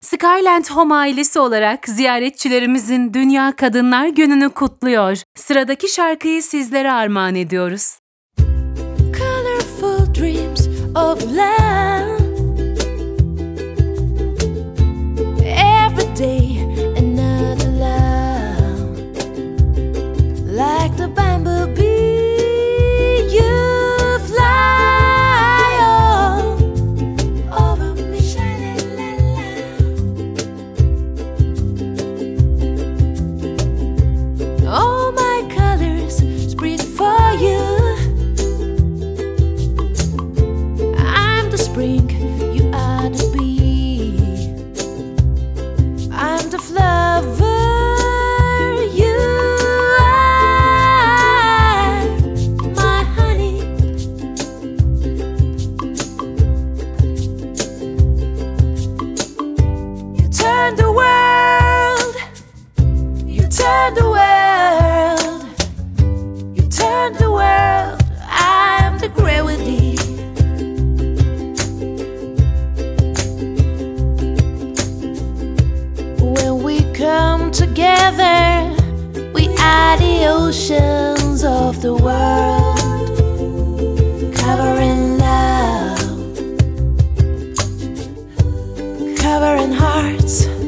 Skyland Home ailesi olarak ziyaretçilerimizin Dünya Kadınlar Günü'nü kutluyor. Sıradaki şarkıyı sizlere armağan ediyoruz. Colorful dreams of love. Every day another love. Like the bumblebee, you fly all over me, sha-la-la-la. All my colors spread for you. I'm the spring, you are the bee. I'm the flower, you are my honey. You turn the world, you turn the world, you turn the world. I'm the gravity. When we come together, we are the oceans of the world, covering love, covering hearts.